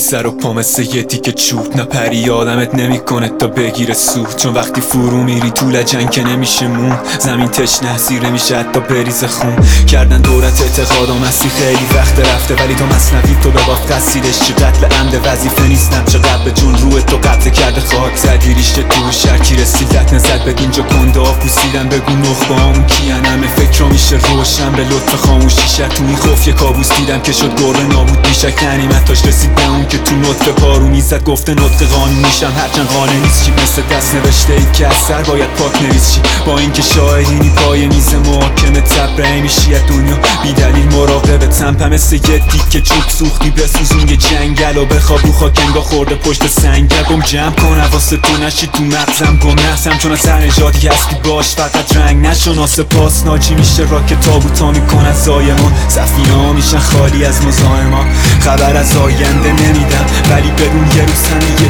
سر و پا مثل یه تیکه چوب، نه پری آدمت نمیکنه تا بگیره سود. چون وقتی فرو میری تو لجن که نمیشه مون، زمین تشنه سیر نمیشه حتی بریز خون. کردن دورت اعتقادم هستی خیلی وقت رفته، ولی تو مصنوی تو بباف قصیرش چه قتل عمد وظیفه نیستم، چقدر به جون روی تو قبضه کرده خاک زدی ریشته تو شرکی رسیدت نزد بد اینجا کنده ها پوسیدن. بگو نخبه همون کیان، همه فکر رو میشه روشن به لطف خاموشی شد. تو این خوف یه کابوس دیدم که شد گره نابود میشک، غنیمتاش رسید به اون که تو نطفه پارو میزد. گفته نطق قانونیشم هرچند قانع نیست چی، مثل دست نوشته ای که از سر باید پاک نویس چی. با اینکه شاهدینی پای میز محاکمه تبرئه میشی از دنیا بی دلیل مراقبه تنپه مثل یه دیگه چوب سوختی بسوزون یه جنگل و بخوابو خاکنگاه خورده پشت سنگل. گم جمع کن حواست تو نشی تو مغزم گم نحسم، چون از هر نژادی هستی باش فقط رنگ نشون. سپاس ناجی میشه را که تابوتا میکن از زایمان، سفینه ها میشن خالی از مزاحما. خبر از آینده نمیدم ولی بدون یه روز همه